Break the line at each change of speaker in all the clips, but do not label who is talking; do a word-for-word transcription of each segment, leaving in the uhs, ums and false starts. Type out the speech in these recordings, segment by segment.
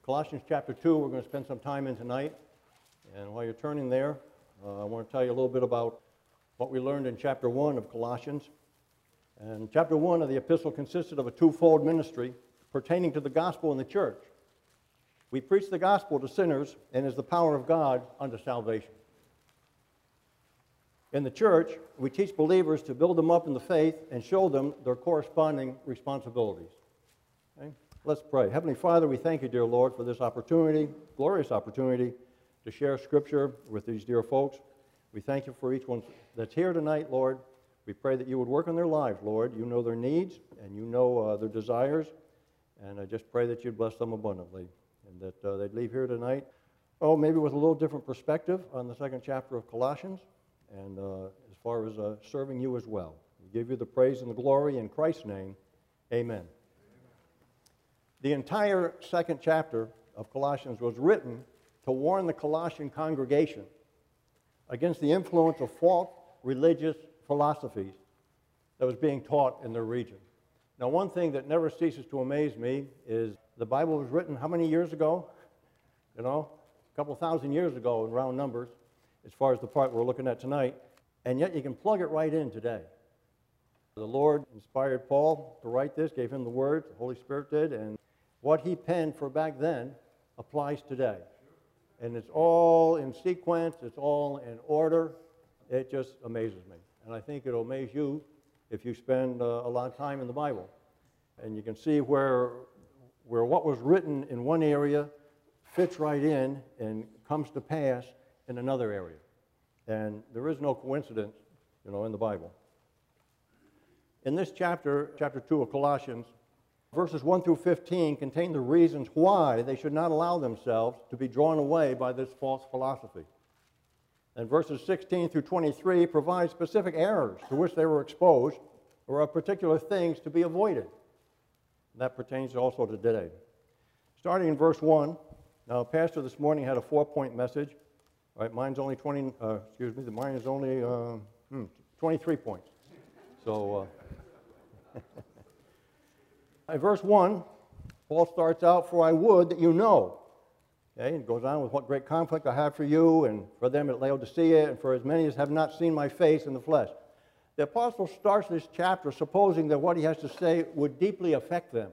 Colossians chapter two, we're going to spend some time in tonight. And while you're turning there, uh, I want to tell you a little bit about what we learned in chapter one of Colossians. And chapter one of the epistle consisted of a twofold ministry pertaining to the gospel and the church. We preach the gospel to sinners and is the power of God unto salvation. In the church, we teach believers to build them up in the faith and show them their corresponding responsibilities. Okay? Let's pray. Heavenly Father, we thank you, dear Lord, for this opportunity, glorious opportunity, to share Scripture with these dear folks. We thank you for each one that's here tonight, Lord. We pray that you would work on their lives, Lord. You know their needs and you know uh, their desires, and I just pray that you'd bless them abundantly and that uh, they'd leave here tonight, oh, maybe with a little different perspective on the second chapter of Colossians and uh, as far as uh, serving you as well. We give you the praise and the glory in Christ's name. Amen. The entire second chapter of Colossians was written to warn the Colossian congregation against the influence of false religious philosophies that was being taught in their region. Now, one thing that never ceases to amaze me is the Bible was written how many years ago? You know, a couple thousand years ago in round numbers, as far as the part we're looking at tonight, and yet you can plug it right in today. The Lord inspired Paul to write this, gave him the words, the Holy Spirit did, and what he penned for back then applies today. And it's all in sequence, it's all in order. It just amazes me. And I think it'll amaze you if you spend uh, a lot of time in the Bible. And you can see where, where what was written in one area fits right in and comes to pass in another area. And there is no coincidence, you know, in the Bible. In this chapter, chapter two of Colossians, verses one through fifteen contain the reasons why they should not allow themselves to be drawn away by this false philosophy. And verses sixteen through twenty-three provide specific errors to which they were exposed or of particular things to be avoided. That pertains also to today. Starting in verse one, now Pastor this morning had a four-point message. All right, mine's only twenty, uh, excuse me, mine is only uh, hmm, twenty-three points. So, uh, in verse one, Paul starts out, "For I would that you know." Okay, and goes on with what great conflict I have for you and for them at Laodicea and for as many as have not seen my face in the flesh. The apostle starts this chapter supposing that what he has to say would deeply affect them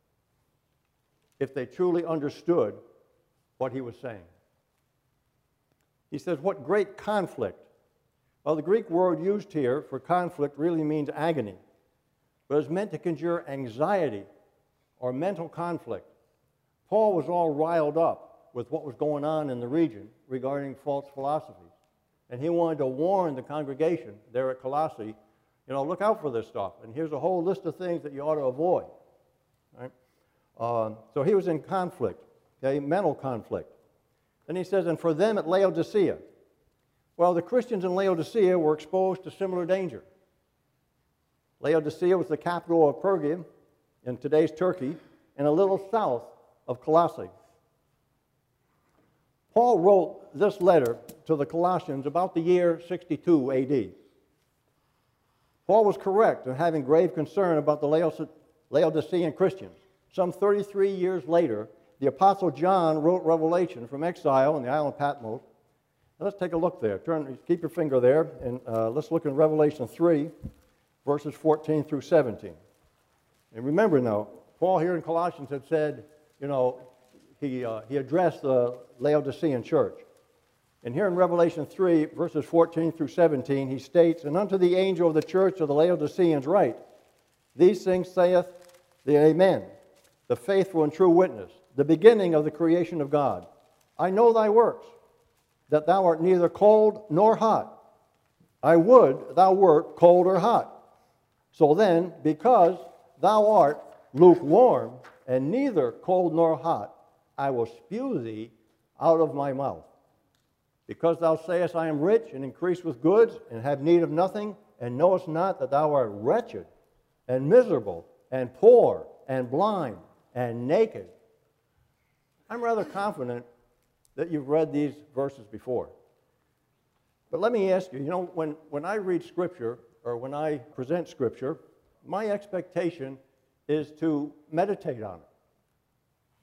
if they truly understood what he was saying. He says, what great conflict. Well, the Greek word used here for conflict really means agony, but it's meant to conjure anxiety or mental conflict. Paul was all riled up with what was going on in the region regarding false philosophies, and he wanted to warn the congregation there at Colossae, you know, look out for this stuff, and here's a whole list of things that you ought to avoid. Right? Uh, so he was in conflict, okay, mental conflict. Then he says, and for them at Laodicea. Well, the Christians in Laodicea were exposed to similar danger. Laodicea was the capital of Pergia in today's Turkey and a little south of Colossae. Paul wrote this letter to the Colossians about the year sixty-two A D. Paul was correct in having grave concern about the Laodicean Christians. Some thirty-three years later, the Apostle John wrote Revelation from exile in the island of Patmos. Now let's take a look there. Turn, keep your finger there, and uh, let's look in Revelation three, verses fourteen through seventeen. And remember now, Paul here in Colossians had said, you know, he, uh, he addressed the Laodicean church. And here in Revelation three, verses fourteen through seventeen, he states, and unto the angel of the church of the Laodiceans write, these things saith the Amen, the faithful and true witness, the beginning of the creation of God. I know thy works, that thou art neither cold nor hot. I would thou wert cold or hot. So then, because thou art lukewarm, and neither cold nor hot, I will spew thee out of my mouth. Because thou sayest, I am rich, and increase with goods, and have need of nothing, and knowest not that thou art wretched, and miserable, and poor, and blind, and naked. I'm rather confident that you've read these verses before. But let me ask you, you know, when, when I read Scripture, or when I present Scripture, my expectation is to meditate on it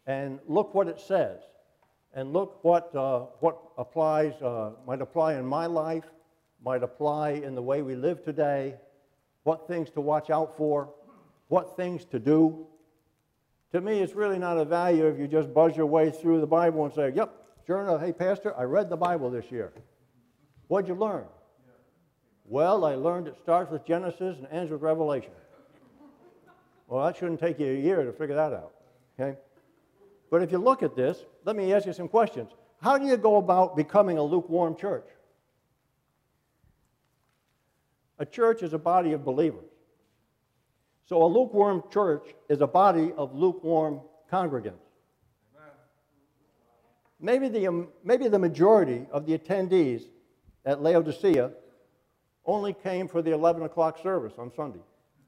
and look what it says, and look what, uh, what applies, uh, might apply in my life, might apply in the way we live today, what things to watch out for, what things to do. To me, it's really not of value if you just buzz your way through the Bible and say, yep, sure enough, hey, Pastor, I read the Bible this year. What'd you learn? Well, I learned it starts with Genesis and ends with Revelation. Well, that shouldn't take you a year to figure that out, okay? But if you look at this, let me ask you some questions. How do you go about becoming a lukewarm church? A church is a body of believers. So a lukewarm church is a body of lukewarm congregants. Maybe the, um, maybe the majority of the attendees at Laodicea only came for the eleven o'clock service on Sunday.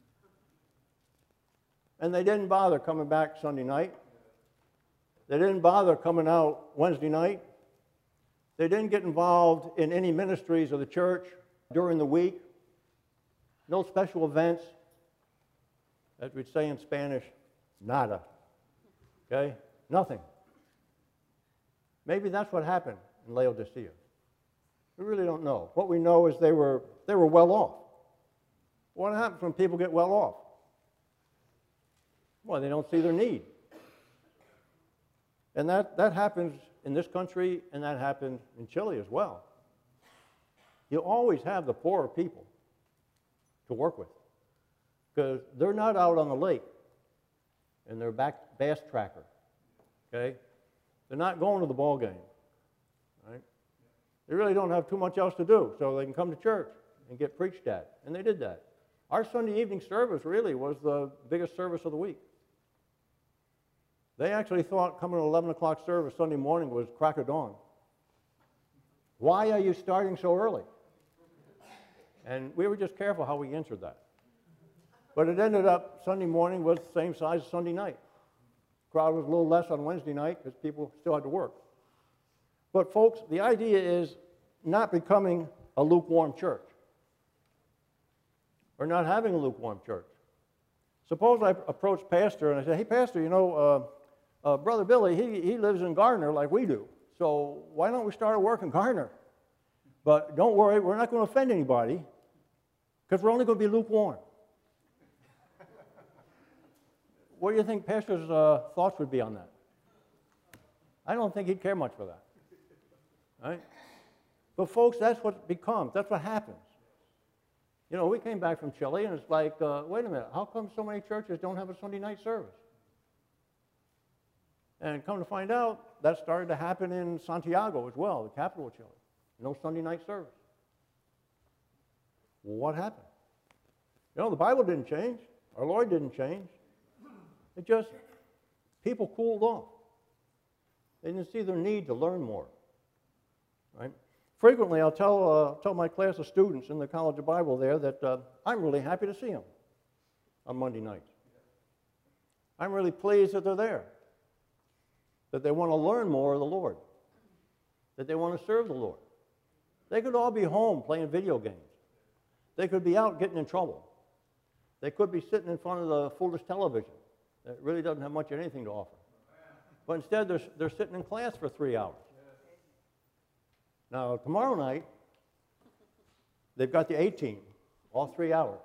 And they didn't bother coming back Sunday night. They didn't bother coming out Wednesday night. They didn't get involved in any ministries of the church during the week. No special events. As we'd say in Spanish, nada. Okay? Nothing. Maybe that's what happened in Laodicea. We really don't know. What we know is they were, they were well off. What happens when people get well off? Well, they don't see their need. And that, that happens in this country, and that happened in Chile as well. You always have the poorer people to work with, because they're not out on the lake in their back bass tracker, okay? They're not going to the ball game, right? They really don't have too much else to do, so they can come to church and get preached at, and they did that. Our Sunday evening service really was the biggest service of the week. They actually thought coming to eleven o'clock service Sunday morning was crack of dawn. Why are you starting so early? And we were just careful how we answered that. But it ended up Sunday morning was the same size as Sunday night. Crowd was a little less on Wednesday night because people still had to work. But folks, the idea is not becoming a lukewarm church, or not having a lukewarm church. Suppose I approach Pastor and I say, hey, Pastor, you know, uh, uh, Brother Billy, he, he lives in Gardner like we do, so why don't we start a work in Gardner? But don't worry, we're not going to offend anybody, because we're only going to be lukewarm. What do you think Pastor's uh, thoughts would be on that? I don't think he'd care much for that. Right? But folks, that's what it becomes. That's what happens. You know, we came back from Chile, and it's like, uh, wait a minute, how come so many churches don't have a Sunday night service? And come to find out, that started to happen in Santiago as well, the capital of Chile. No Sunday night service. Well, what happened? You know, the Bible didn't change. Our Lord didn't change. It just, people cooled off. They didn't see their need to learn more. Right? Frequently, I'll tell, uh, tell my class of students in the College of Bible there that uh, I'm really happy to see them on Monday nights. I'm really pleased that they're there, that they want to learn more of the Lord, that they want to serve the Lord. They could all be home playing video games. They could be out getting in trouble. They could be sitting in front of the foolish television that really doesn't have much of anything to offer. But instead, they're, they're sitting in class for three hours. Now, tomorrow night, they've got the A-team, all three hours.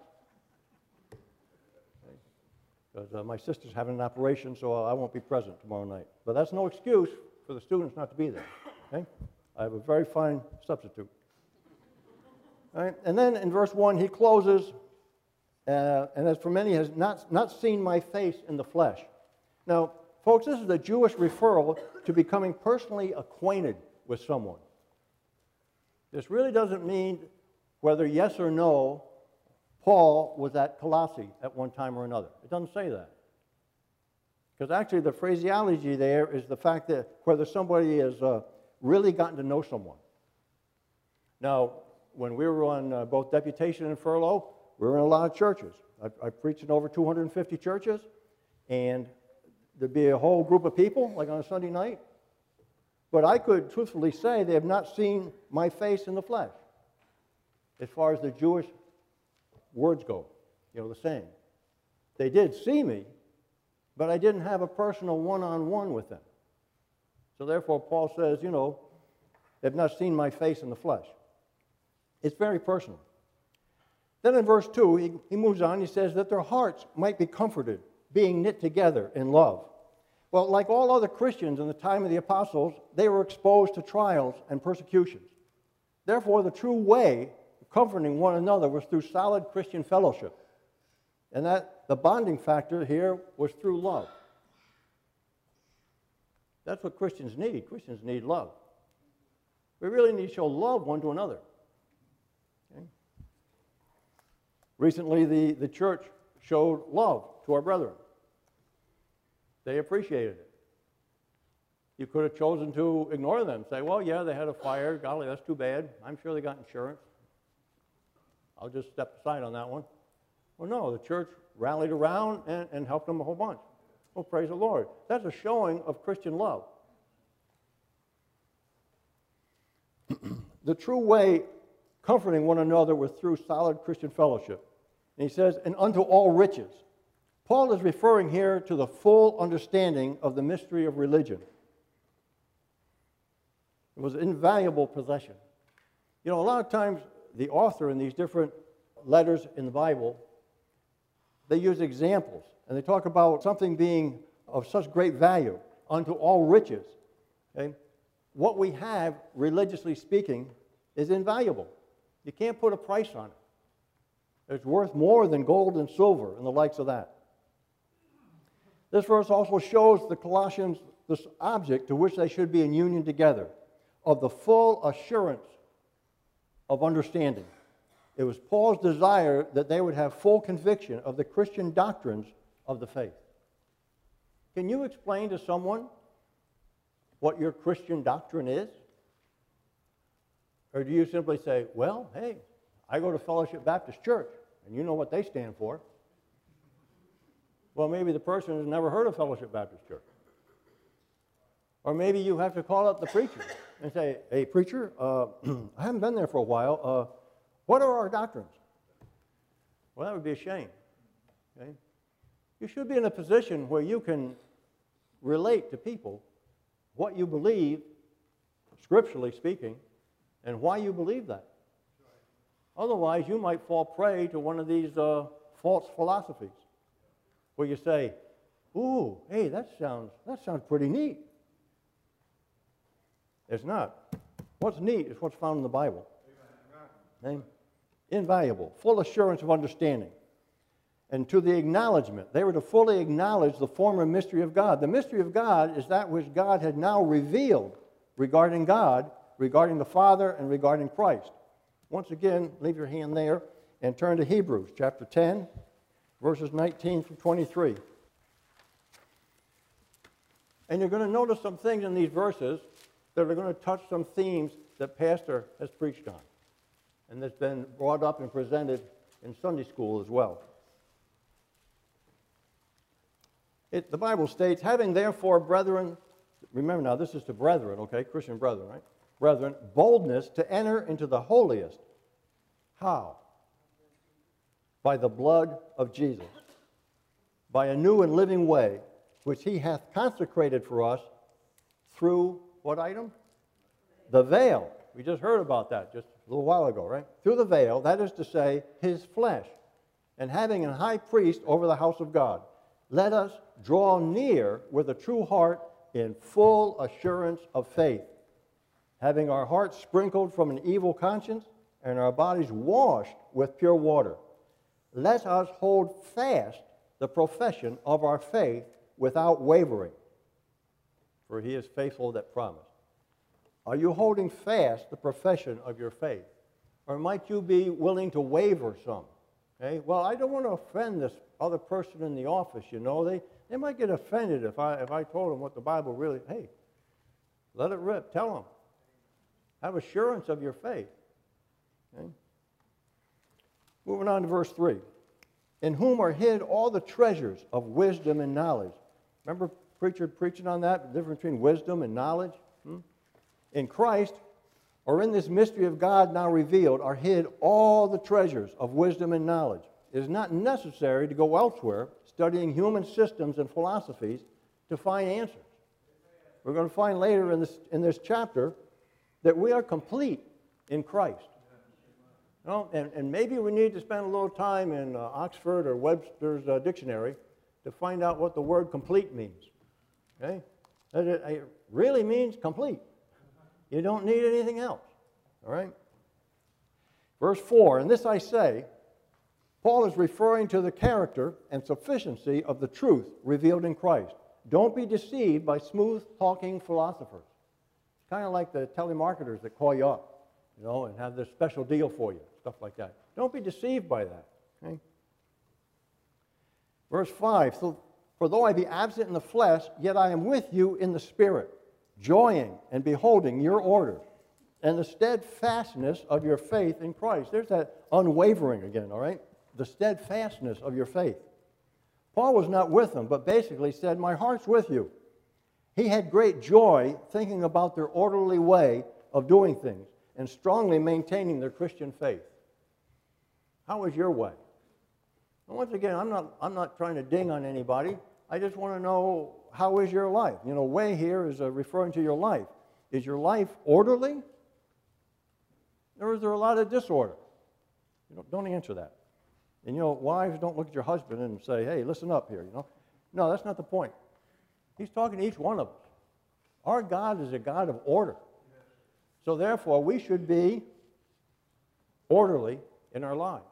Because okay? uh, my sister's having an operation, so I won't be present tomorrow night. But that's no excuse for the students not to be there. Okay? I have a very fine substitute. All right? And then in verse one, he closes, uh, and as for many has not, not seen my face in the flesh. Now, folks, this is a Jewish referral to becoming personally acquainted with someone. This really doesn't mean whether yes or no Paul was at Colossae at one time or another. It doesn't say that. Because actually the phraseology there is the fact that whether somebody has uh, really gotten to know someone. Now, when we were on uh, both deputation and furlough, we were in a lot of churches. I, I preached in over two hundred fifty churches, and there'd be a whole group of people, like on a Sunday night. But I could truthfully say they have not seen my face in the flesh, as far as the Jewish words go, you know, the saying. They did see me, but I didn't have a personal one-on-one with them. So therefore, Paul says, you know, they've not seen my face in the flesh. It's very personal. Then in verse two, he, he moves on. He says that their hearts might be comforted, being knit together in love. Well, like all other Christians in the time of the apostles, they were exposed to trials and persecutions. Therefore, the true way of comforting one another was through solid Christian fellowship. And that the bonding factor here was through love. That's what Christians need. Christians need love. We really need to show love one to another. Okay? Recently, the, the church showed love to our brethren. They appreciated it. You could have chosen to ignore them, say, well, yeah, they had a fire. Golly, that's too bad. I'm sure they got insurance. I'll just step aside on that one. Well, no, the church rallied around and, and helped them a whole bunch. Well, praise the Lord. That's a showing of Christian love. The true way comforting one another was through solid Christian fellowship. And he says, and unto all riches. Paul is referring here to the full understanding of the mystery of religion. It was an invaluable possession. You know, a lot of times the author in these different letters in the Bible, they use examples, and they talk about something being of such great value unto all riches. Okay? What we have, religiously speaking, is invaluable. You can't put a price on it. It's worth more than gold and silver and the likes of that. This verse also shows the Colossians this object to which they should be in union together, of the full assurance of understanding. It was Paul's desire that they would have full conviction of the Christian doctrines of the faith. Can you explain to someone what your Christian doctrine is? Or do you simply say, well, hey, I go to Fellowship Baptist Church, and you know what they stand for? Well, maybe the person has never heard of Fellowship Baptist Church. Or maybe you have to call up the preacher and say, hey, preacher, uh, I haven't been there for a while. Uh, what are our doctrines? Well, that would be a shame. Okay? You should be in a position where you can relate to people what you believe, scripturally speaking, and why you believe that. Otherwise, you might fall prey to one of these uh, false philosophies where you say, ooh, hey, that sounds, that sounds pretty neat. It's not. What's neat is what's found in the Bible. Amen. Invaluable, full assurance of understanding. And to the acknowledgement, they were to fully acknowledge the former mystery of God. The mystery of God is that which God had now revealed regarding God, regarding the Father, and regarding Christ. Once again, leave your hand there and turn to Hebrews chapter ten, verses nineteen through twenty-three. And you're going to notice some things in these verses that are going to touch some themes that Pastor has preached on, and that's been brought up and presented in Sunday school as well. It, the Bible states, having therefore, brethren, remember now, this is to brethren, okay, Christian brethren, right? Brethren, boldness to enter into the holiest. How? By the blood of Jesus, by a new and living way, which he hath consecrated for us through what item? The veil. We just heard about that just a little while ago, right? Through the veil, that is to say, his flesh, and having a high priest over the house of God. Let us draw near with a true heart in full assurance of faith, having our hearts sprinkled from an evil conscience and our bodies washed with pure water. Let us hold fast the profession of our faith without wavering, for he is faithful that promised. Are you holding fast the profession of your faith? Or might you be willing to waver some? Okay? Well, I don't want to offend this other person in the office, you know. They, they might get offended if I, if I told them what the Bible really, hey, let it rip. Tell them. Have assurance of your faith. Okay? Moving on to verse three. In whom are hid all the treasures of wisdom and knowledge. Remember preacher preaching on that, the difference between wisdom and knowledge? Hmm? In Christ, or in this mystery of God now revealed, are hid all the treasures of wisdom and knowledge. it is not necessary to go elsewhere studying human systems and philosophies to find answers. We're going to find later in this, in this chapter that we are complete in Christ. You know, and, and maybe we need to spend a little time in uh, Oxford or Webster's uh, dictionary to find out what the word complete means. Okay? It, it really means complete. You don't need anything else. All right? Verse four, and this I say, Paul is referring to the character and sufficiency of the truth revealed in Christ. Don't be deceived by smooth-talking philosophers. It's kind of like the telemarketers that call you up, you know, and have this special deal for you, stuff like that. Don't be deceived by that. Okay? Verse five, so, for though I be absent in the flesh, yet I am with you in the Spirit, joying and beholding your order, and the steadfastness of your faith in Christ. There's that unwavering again, all right? The steadfastness of your faith. Paul was not with them, but basically said, my heart's with you. He had great joy thinking about their orderly way of doing things and strongly maintaining their Christian faith. How is your way? And once again, I'm not, I'm not trying to ding on anybody. I just want to know, how is your life? You know, way here is uh, referring to your life. Is your life orderly? Or is there a lot of disorder? You know, don't answer that. And you know, wives, don't look at your husband and say, hey, listen up here, you know. No, that's not the point. He's talking to each one of us. Our God is a God of order. So therefore, we should be orderly in our lives.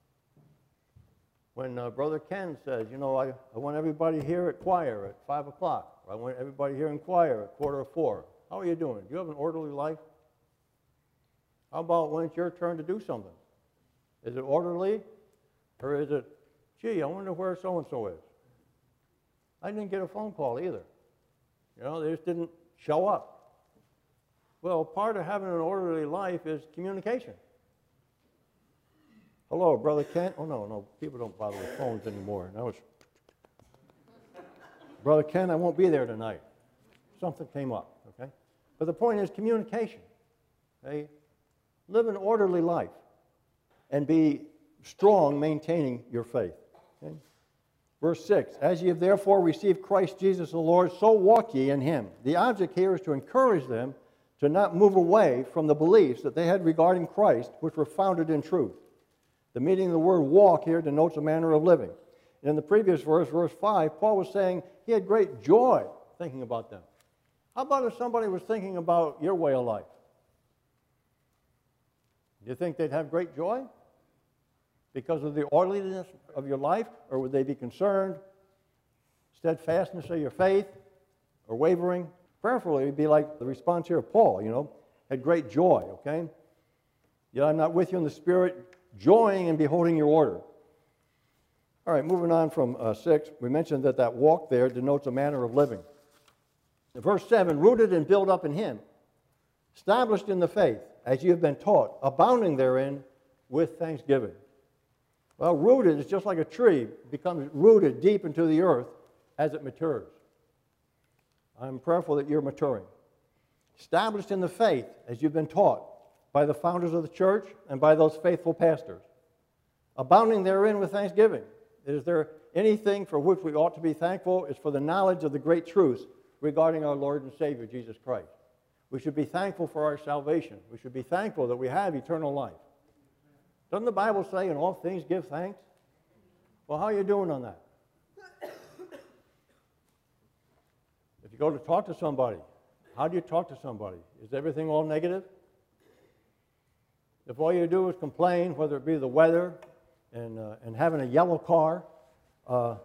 When uh, Brother Ken says, you know, I, I want everybody here at choir at five o'clock, or I want everybody here in choir at quarter of four. How are you doing? Do you have an orderly life? How about when it's your turn to do something? Is it orderly? Or is it, gee, I wonder where so-and-so is? I didn't get a phone call either. You know, they just didn't show up. Well, part of having an orderly life is communication. Hello, Brother Kent. Oh, no, no, people don't bother with phones anymore. That was, Brother Ken, I won't be there tonight. Something came up, okay? But the point is communication. Okay? Live an orderly life and be strong maintaining your faith. Okay? Verse six, as ye have therefore received Christ Jesus the Lord, so walk ye in him. The object here is to encourage them to not move away from the beliefs that they had regarding Christ, which were founded in truth. The meaning of the word walk here denotes a manner of living. And in the previous verse, verse five, Paul was saying he had great joy thinking about them. How about if somebody was thinking about your way of life? Do you think they'd have great joy because of the orderliness of your life, or would they be concerned, steadfastness of your faith, or wavering? Prayerfully, it would be like the response here of Paul, you know, had great joy, okay? Yet I'm not with you in the Spirit, joying and beholding your order. All right, moving on from uh, six, we mentioned that that walk there denotes a manner of living. In verse seven, rooted and built up in him, established in the faith, as you have been taught, abounding therein with thanksgiving. Well, rooted is just like a tree. It becomes rooted deep into the earth as it matures. I'm prayerful that you're maturing. Established in the faith, as you've been taught by the founders of the church and by those faithful pastors. Abounding therein with thanksgiving. Is there anything for which we ought to be thankful? It's for the knowledge of the great truths regarding our Lord and Savior, Jesus Christ. We should be thankful for our salvation. We should be thankful that we have eternal life. Doesn't the Bible say, in all things give thanks? Well, how are you doing on that? If you go to talk to somebody, how do you talk to somebody? Is everything all negative? If all you do is complain, whether it be the weather and, uh, and having a yellow car, uh,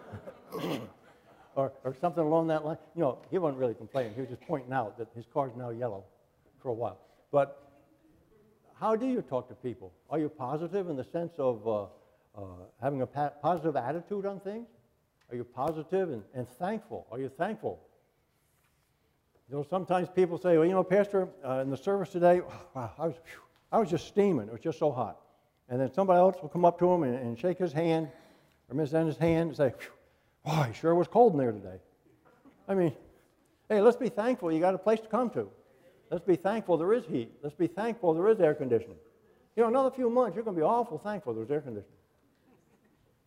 or, or something along that line, you know, he wasn't really complaining. He was just pointing out that his car's now yellow for a while. But how do you talk to people? Are you positive in the sense of uh, uh, having a pa- positive attitude on things? Are you positive and, and thankful? Are you thankful? You know, sometimes people say, well, you know, Pastor, uh, in the service today, wow, I was, whew, I was just steaming. It was just so hot. And then somebody else will come up to him and, and shake his hand, or Miss Ennis' hand, and say, wow, it sure was cold in there today. I mean, hey, let's be thankful you got a place to come to. Let's be thankful there is heat. Let's be thankful there is air conditioning. You know, another few months, you're going to be awful thankful there's air conditioning.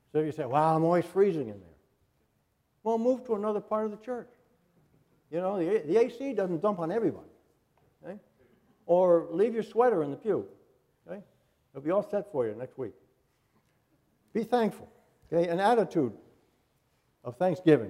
So you say, wow, I'm always freezing in there. Well, move to another part of the church. You know, the, the A C doesn't dump on everybody. Okay? Or leave your sweater in the pew. Okay? It'll be all set for you next week. Be thankful. Okay? An attitude of thanksgiving.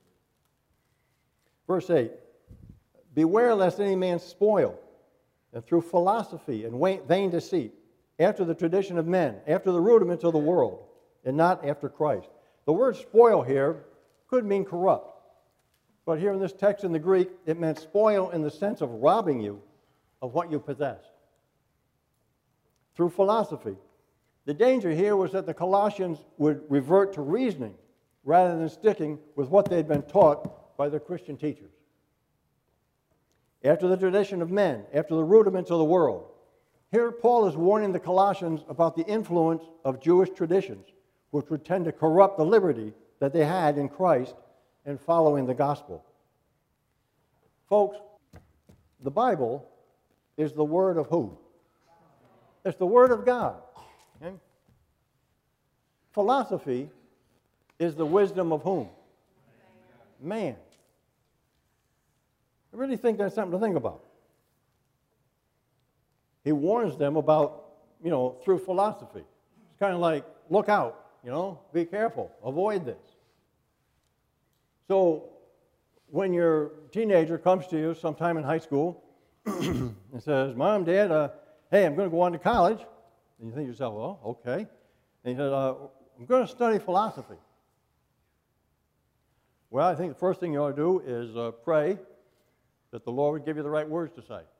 Verse eight. Beware lest any man spoil, and through philosophy and vain deceit, after the tradition of men, after the rudiments of the world, and not after Christ. The word spoil here could mean corrupt. But here in this text in the Greek, it meant spoil in the sense of robbing you of what you possess. Through philosophy. The danger here was that the Colossians would revert to reasoning rather than sticking with what they'd been taught by their Christian teachers. After the tradition of men, after the rudiments of the world. Here Paul is warning the Colossians about the influence of Jewish traditions, which would tend to corrupt the liberty that they had in Christ and following the gospel. Folks, the Bible is the word of who? It's the word of God. Okay? Philosophy is the wisdom of whom? Man. I really think that's something to think about. He warns them about, you know, through philosophy. It's kind of like, look out, you know, be careful, avoid this. So when your teenager comes to you sometime in high school and says, Mom, Dad, uh, hey, I'm going to go on to college. And you think to yourself, well, okay. And he says, uh, I'm going to study philosophy. Well, I think the first thing you ought to do is uh, pray that the Lord would give you the right words to say.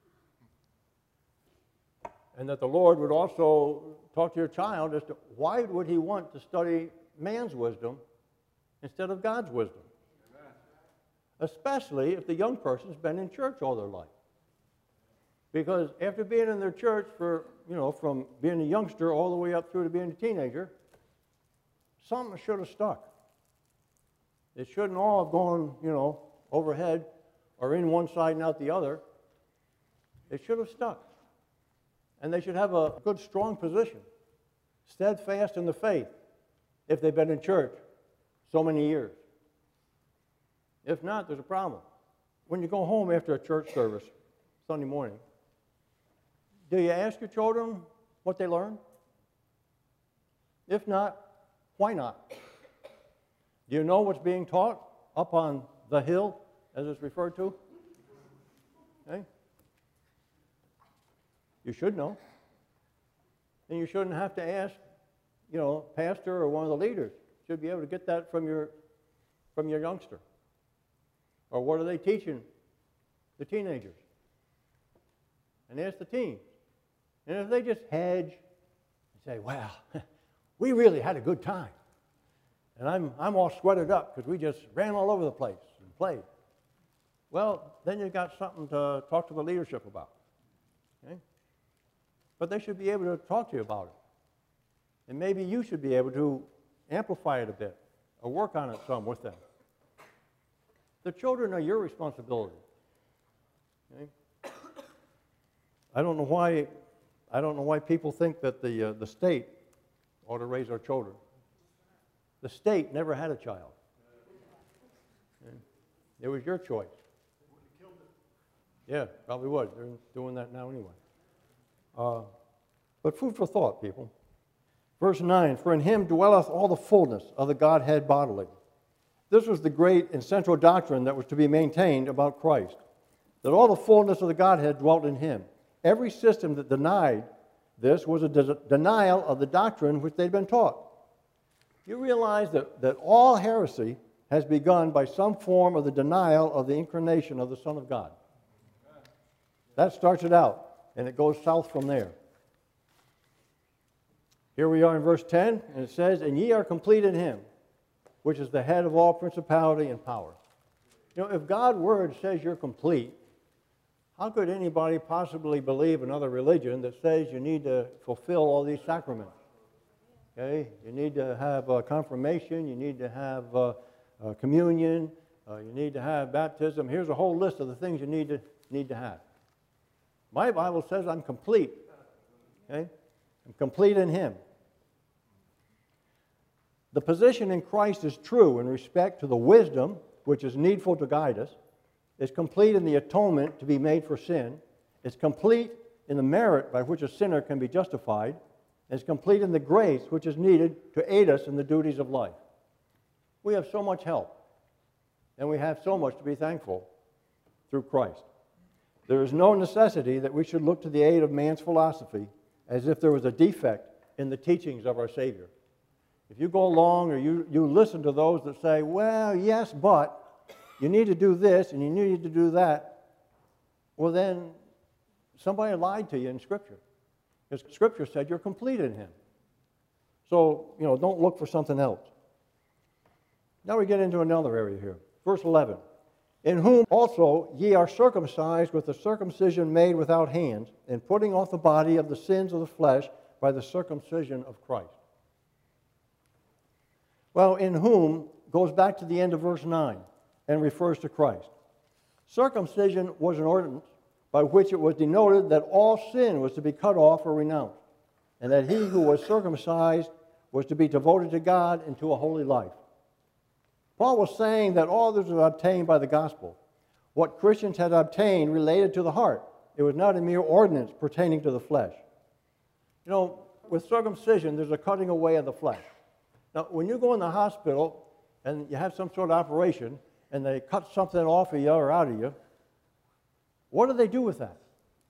And that the Lord would also talk to your child as to why would he want to study man's wisdom instead of God's wisdom? Amen. Especially if the young person's been in church all their life. Because after being in their church for, you know, from being a youngster all the way up through to being a teenager, something should have stuck. It shouldn't all have gone, you know, overhead or in one side and out the other. It should have stuck. And they should have a good, strong position, steadfast in the faith, if they've been in church so many years. If not, there's a problem. When you go home after a church service, Sunday morning, do you ask your children what they learned? If not, why not? Do you know what's being taught up on the hill, as it's referred to? Okay? You should know. And you shouldn't have to ask, you know, pastor or one of the leaders. You should be able to get that from your, from your youngster. Or what are they teaching the teenagers? And ask the teens. And if they just hedge and say, well, we really had a good time. And I'm, I'm all sweated up because we just ran all over the place and played. Well, then you've got something to talk to the leadership about. Okay? But they should be able to talk to you about it. And maybe you should be able to amplify it a bit or work on it some with them. The children are your responsibility. Okay? I don't know why, I don't know why people think that the, uh, the state ought to raise our children. The state never had a child. Okay? It was your choice. Yeah, probably would. They're doing that now anyway. Uh, but food for thought, people. Verse nine, for in him dwelleth all the fullness of the Godhead bodily. This was the great and central doctrine that was to be maintained about Christ, that all the fullness of the Godhead dwelt in him. Every system that denied this was a de- denial of the doctrine which they'd been taught. You realize that, that all heresy has begun by some form of the denial of the incarnation of the Son of God. That starts it out. And it goes south from there. Here we are in verse ten, and it says, and ye are complete in him, which is the head of all principality and power. You know, if God's word says you're complete, how could anybody possibly believe another religion that says you need to fulfill all these sacraments? Okay? You need to have uh, confirmation, you need to have uh, uh, communion, uh, you need to have baptism. Here's a whole list of the things you need to, need to have. My Bible says I'm complete. Okay? I'm complete in him. The position in Christ is true in respect to the wisdom which is needful to guide us. It's complete in the atonement to be made for sin. It's complete in the merit by which a sinner can be justified. It's complete in the grace which is needed to aid us in the duties of life. We have so much help, and we have so much to be thankful through Christ. There is no necessity that we should look to the aid of man's philosophy as if there was a defect in the teachings of our Savior. If you go along or you, you listen to those that say, well, yes, but you need to do this and you need to do that, well then somebody lied to you in Scripture. Because Scripture said you're complete in Him. So, you know, don't look for something else. Now we get into another area here. Verse eleven. In whom also ye are circumcised with the circumcision made without hands, in putting off the body of the sins of the flesh by the circumcision of Christ. Well, in whom goes back to the end of verse nine and refers to Christ. Circumcision was an ordinance by which it was denoted that all sin was to be cut off or renounced, and that he who was circumcised was to be devoted to God and to a holy life. Paul was saying that all this was obtained by the gospel. What Christians had obtained related to the heart. It was not a mere ordinance pertaining to the flesh. You know, with circumcision, there's a cutting away of the flesh. Now, when you go in the hospital and you have some sort of operation and they cut something off of you or out of you, what do they do with that?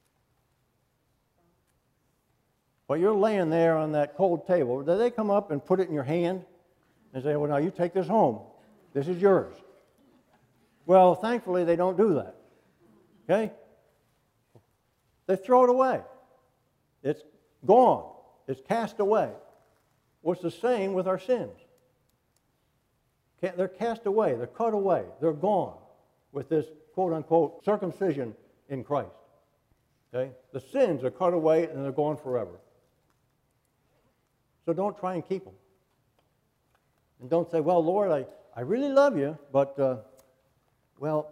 Well, you're laying there on that cold table. Do they come up and put it in your hand and say, well, now you take this home. This is yours. Well, thankfully, they don't do that. Okay? They throw it away. It's gone. It's cast away. Well, it's the same with our sins. They're cast away. They're cut away. They're gone with this quote-unquote circumcision in Christ. Okay? The sins are cut away and they're gone forever. So don't try and keep them. And don't say, well, Lord, I, I really love you, but, uh, well,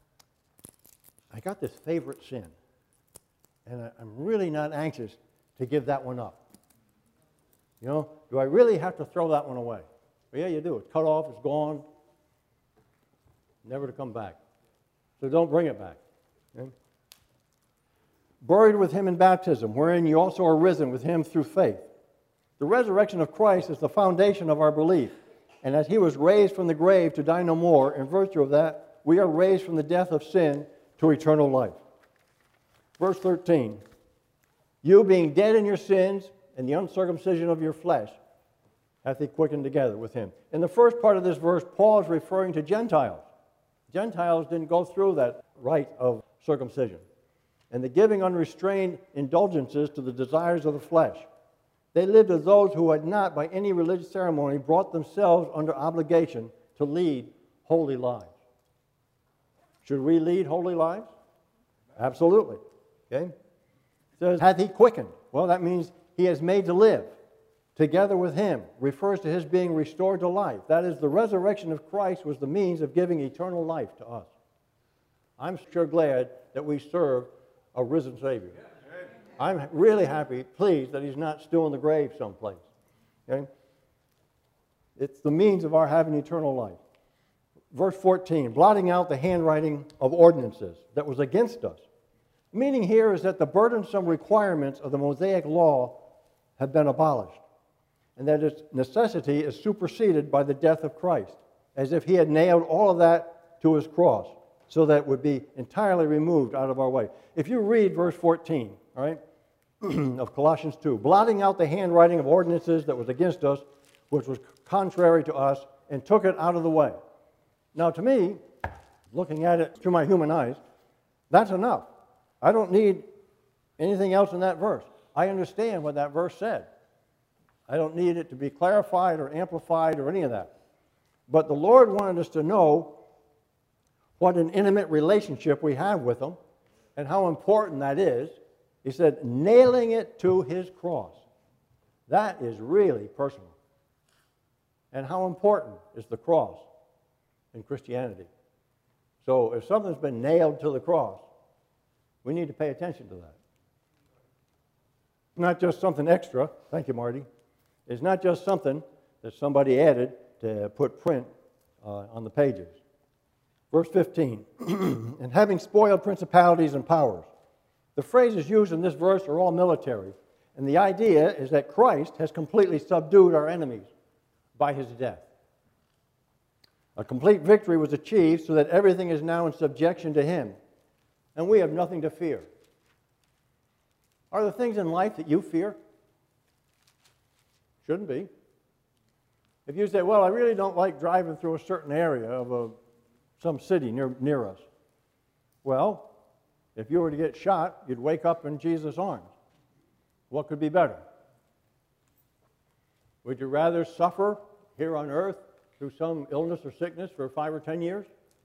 I got this favorite sin, and I, I'm really not anxious to give that one up. You know, do I really have to throw that one away? Well, yeah, you do. It's cut off, it's gone, never to come back. So don't bring it back. Okay? Buried with him in baptism, wherein you also are risen with him through faith. The resurrection of Christ is the foundation of our belief. And as he was raised from the grave to die no more, in virtue of that, we are raised from the death of sin to eternal life. Verse thirteen, you being dead in your sins and the uncircumcision of your flesh, hath he quickened together with him. In the first part of this verse, Paul is referring to Gentiles. Gentiles didn't go through that rite of circumcision. And the giving unrestrained indulgences to the desires of the flesh. They lived as those who had not, by any religious ceremony, brought themselves under obligation to lead holy lives. Should we lead holy lives? Absolutely. Okay? It says, hath he quickened? Well, that means he has made to live together with him. Refers to his being restored to life. That is, the resurrection of Christ was the means of giving eternal life to us. I'm sure glad that we serve a risen Savior. I'm really happy, pleased, that he's not still in the grave someplace. Okay? It's the means of our having eternal life. Verse fourteen, blotting out the handwriting of ordinances that was against us. The meaning here is that the burdensome requirements of the Mosaic law have been abolished, and that its necessity is superseded by the death of Christ, as if he had nailed all of that to his cross, so that it would be entirely removed out of our way. If you read verse fourteen, all right, of Colossians two, blotting out the handwriting of ordinances that was against us, which was contrary to us, and took it out of the way. Now, to me, looking at it through my human eyes, that's enough. I don't need anything else in that verse. I understand what that verse said. I don't need it to be clarified or amplified or any of that. But the Lord wanted us to know what an intimate relationship we have with him and how important that is. He said, nailing it to his cross. That is really personal. And how important is the cross in Christianity? So if something's been nailed to the cross, we need to pay attention to that. Not just something extra. Thank you, Marty. It's not just something that somebody added to put print uh, on the pages. Verse fifteen, and having spoiled principalities and powers. The phrases used in this verse are all military, and the idea is that Christ has completely subdued our enemies by his death. A complete victory was achieved so that everything is now in subjection to him, and we have nothing to fear. Are there things in life that you fear? Shouldn't be. If you say, well, I really don't like driving through a certain area of a, some city near, near us. Well, if you were to get shot, you'd wake up in Jesus' arms. What could be better? Would you rather suffer here on earth through some illness or sickness for five or ten years?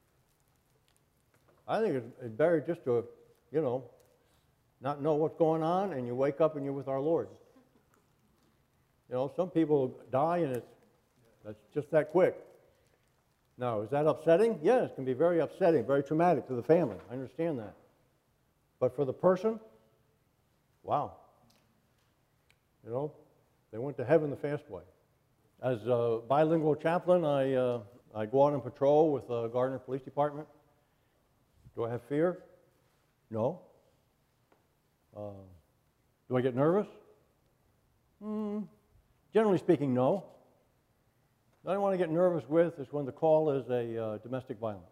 I think it's better just to, you know, not know what's going on, and you wake up and you're with our Lord. You know, some people die and it's that's just that quick. Now, is that upsetting? Yes, it can be very upsetting, very traumatic to the family. I understand that. But for the person, wow. You know, they went to heaven the fast way. As a bilingual chaplain, I, uh, I go out on patrol with the Gardner Police Department. Do I have fear? No. Uh, do I get nervous? Hmm. Generally speaking, no. What I want to get nervous with is when the call is a uh, domestic violence.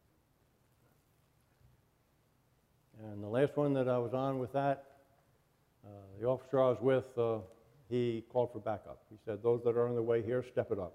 And the last one that I was on with that, uh, the officer I was with, uh, he called for backup. He said, those that are on the way here, step it up.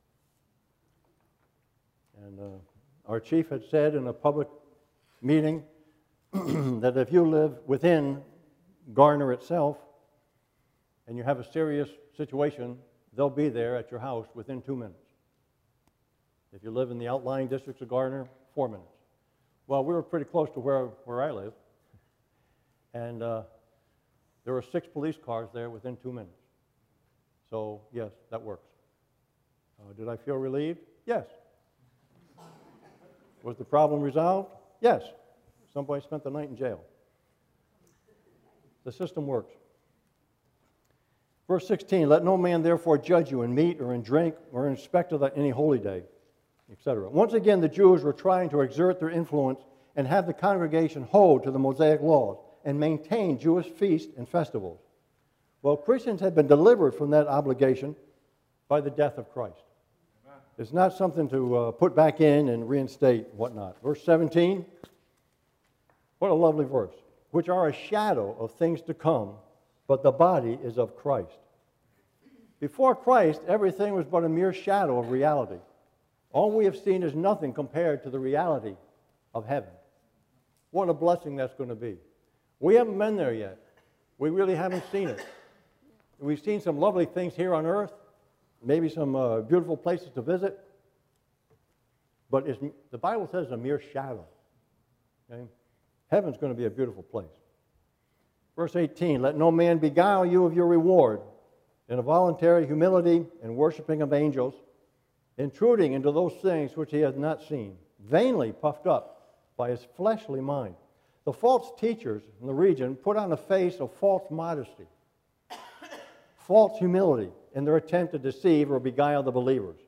And uh, our chief had said in a public meeting that if you live within Gardner itself and you have a serious situation, they'll be there at your house within two minutes. If you live in the outlying districts of Gardner, four minutes. Well, we were pretty close to where, where I live, and uh, there were six police cars there within two minutes. So, yes, that works. Uh, did I feel relieved? Yes. Was the problem resolved? Yes. Somebody spent the night in jail. The system works. Verse sixteen, let no man therefore judge you in meat or in drink or in respect of any holy day, et cetera. Once again, the Jews were trying to exert their influence and have the congregation hold to the Mosaic laws and maintain Jewish feasts and festivals. Well, Christians had been delivered from that obligation by the death of Christ. Amen. It's not something to uh, put back in and reinstate whatnot. Verse seventeen, what a lovely verse. Which are a shadow of things to come, but the body is of Christ. Before Christ, everything was but a mere shadow of reality. All we have seen is nothing compared to the reality of heaven. What a blessing that's going to be. We haven't been there yet. We really haven't seen it. We've seen some lovely things here on earth, maybe some uh, beautiful places to visit, but it's, the Bible says a mere shadow. Okay? Heaven's going to be a beautiful place. Verse eighteen, let no man beguile you of your reward in a voluntary humility and worshiping of angels, intruding into those things which he has not seen, vainly puffed up by his fleshly mind. The false teachers in the region put on a face of false modesty, false humility in their attempt to deceive or beguile the believers.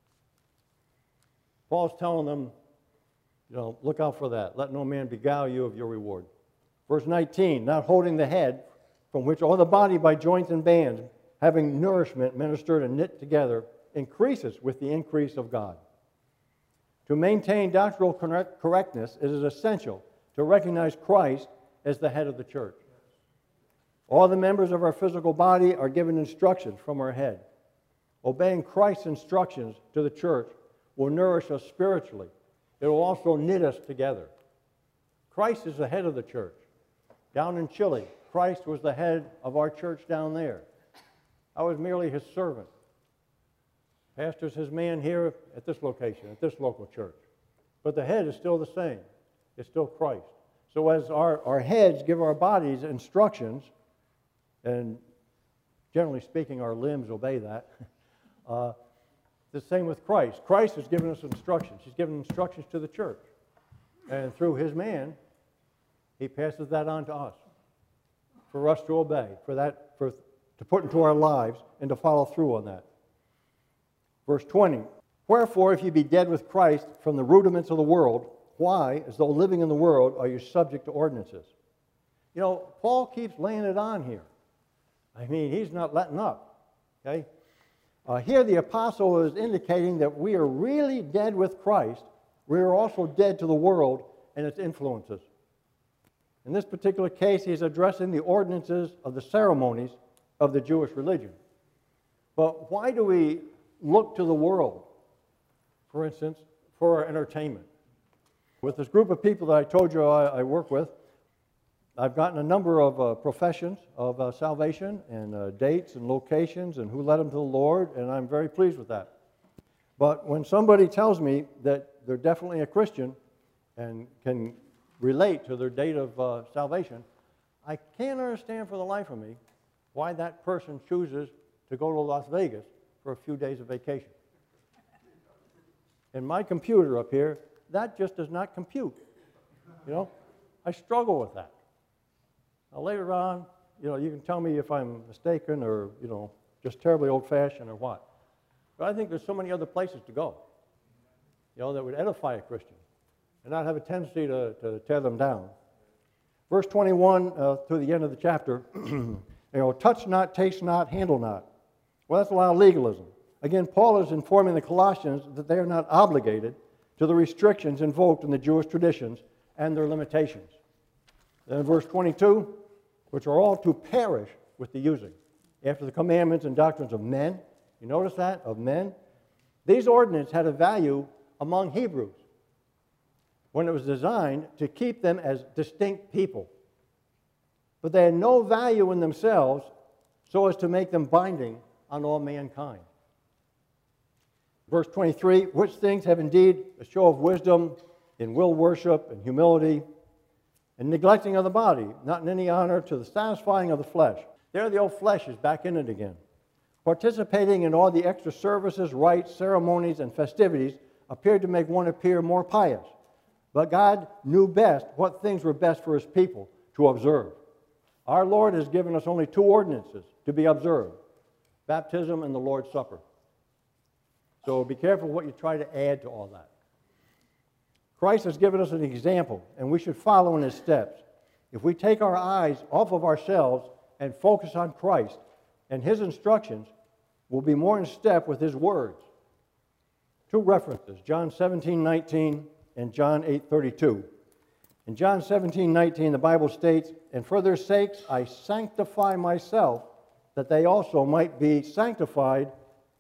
Paul's telling them, you know, look out for that. Let no man beguile you of your reward. Verse nineteen, not holding the head, from which all the body by joints and bands, having nourishment ministered and knit together, increases with the increase of God. To maintain doctrinal correct, correctness, it is essential to recognize Christ as the head of the church. All the members of our physical body are given instructions from our head. Obeying Christ's instructions to the church will nourish us spiritually. It will also knit us together. Christ is the head of the church. Down in Chile, Christ was the head of our church down there. I was merely his servant. Pastor's his man here at this location, at this local church. But the head is still the same. It's still Christ. So as our, our heads give our bodies instructions, and generally speaking, our limbs obey that, uh, the same with Christ. Christ has given us instructions. He's given instructions to the church. And through his man, he passes that on to us for us to obey, for that, for, to put into our lives and to follow through on that. Verse twenty, wherefore, if ye be dead with Christ from the rudiments of the world, why, as though living in the world, are you subject to ordinances? You know, Paul keeps laying it on here. I mean, he's not letting up, okay? Uh, here the apostle is indicating that we are really dead with Christ. We are also dead to the world and its influences. In this particular case, he's addressing the ordinances of the ceremonies of the Jewish religion. But why do we look to the world, for instance, for our entertainment? With this group of people that I told you I, I work with, I've gotten a number of uh, professions of uh, salvation and uh, dates and locations and who led them to the Lord, and I'm very pleased with that. But when somebody tells me that they're definitely a Christian and can relate to their date of uh, salvation, I can't understand for the life of me why that person chooses to go to Las Vegas for a few days of vacation. In my computer up here, that just does not compute. You know, I struggle with that. Now later on, you know, you can tell me if I'm mistaken or, you know, just terribly old-fashioned or what. But I think there's so many other places to go, you know, that would edify a Christian and not have a tendency to, to tear them down. Verse twenty-one uh, through the end of the chapter, you know, touch not, taste not, handle not. Well, that's a lot of legalism. Again, Paul is informing the Colossians that they are not obligated to the restrictions invoked in the Jewish traditions and their limitations. Then in verse twenty-two, which are all to perish with the using, after the commandments and doctrines of men. You notice that? Of men. These ordinances had a value among Hebrews when it was designed to keep them as distinct people. But they had no value in themselves so as to make them binding on all mankind. Verse twenty-three, which things have indeed a show of wisdom in will worship and humility, and neglecting of the body, not in any honor to the satisfying of the flesh. There the old flesh is back in it again. Participating in all the extra services, rites, ceremonies, and festivities appeared to make one appear more pious. But God knew best what things were best for His people to observe. Our Lord has given us only two ordinances to be observed: baptism and the Lord's Supper. So be careful what you try to add to all that. Christ has given us an example, and we should follow in His steps. If we take our eyes off of ourselves and focus on Christ and His instructions, we'll be more in step with His words. Two references, John seventeen nineteen and John eight thirty-two. In John seventeen nineteen, the Bible states, "And for their sakes I sanctify myself, that they also might be sanctified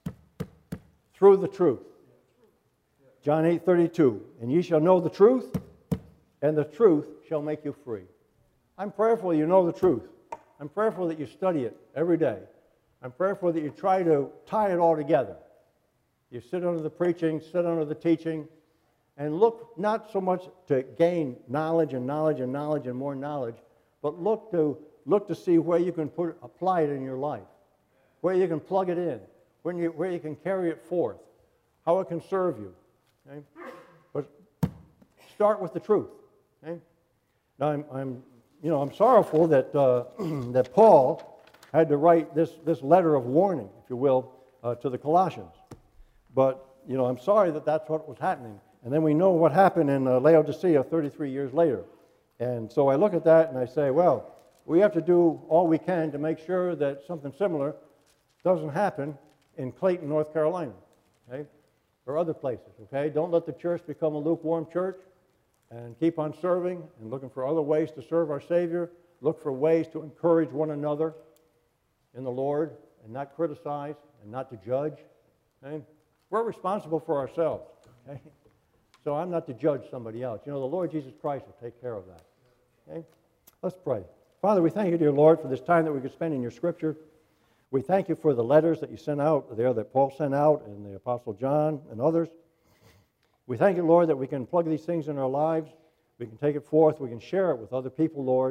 through the truth." John eight thirty-two, "And ye shall know the truth, and the truth shall make you free." I'm prayerful you know the truth. I'm prayerful that you study it every day. I'm prayerful that you try to tie it all together. You sit under the preaching, sit under the teaching, and look not so much to gain knowledge and knowledge and knowledge and more knowledge, but look to, look to see where you can put, apply it in your life, where you can plug it in, when you, where you can carry it forth, how it can serve you. Okay? But start with the truth. Okay? Now, I'm, I'm, you know, I'm sorrowful that uh, that Paul had to write this this letter of warning, if you will, uh, to the Colossians. But you know, I'm sorry that that's what was happening. And then we know what happened in uh, Laodicea thirty-three years later. And so I look at that and I say, well, we have to do all we can to make sure that something similar doesn't happen in Clayton, North Carolina. Okay? Or other places, okay? Don't let the church become a lukewarm church, and keep on serving and looking for other ways to serve our Savior. Look for ways to encourage one another in the Lord and not criticize and not to judge. Okay? We're responsible for ourselves, okay? So I'm not to judge somebody else. You know, the Lord Jesus Christ will take care of that. Okay? Let's pray. Father, we thank you, dear Lord, for this time that we could spend in your Scripture. We thank you for the letters that you sent out there, that Paul sent out, and the Apostle John and others. We thank you, Lord, that we can plug these things in our lives. We can take it forth. We can share it with other people, Lord.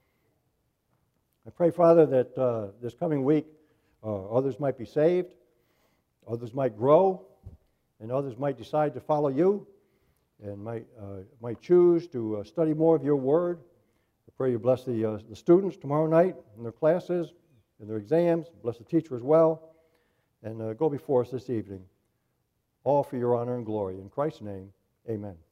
I pray, Father, that uh, this coming week uh, others might be saved, others might grow, and others might decide to follow you and might, uh, might choose to uh, study more of your word. I pray you bless the, uh, the students tomorrow night in their classes, in their exams. Bless the teacher as well. And uh, go before us this evening. all for your honor and glory. In Christ's name, amen.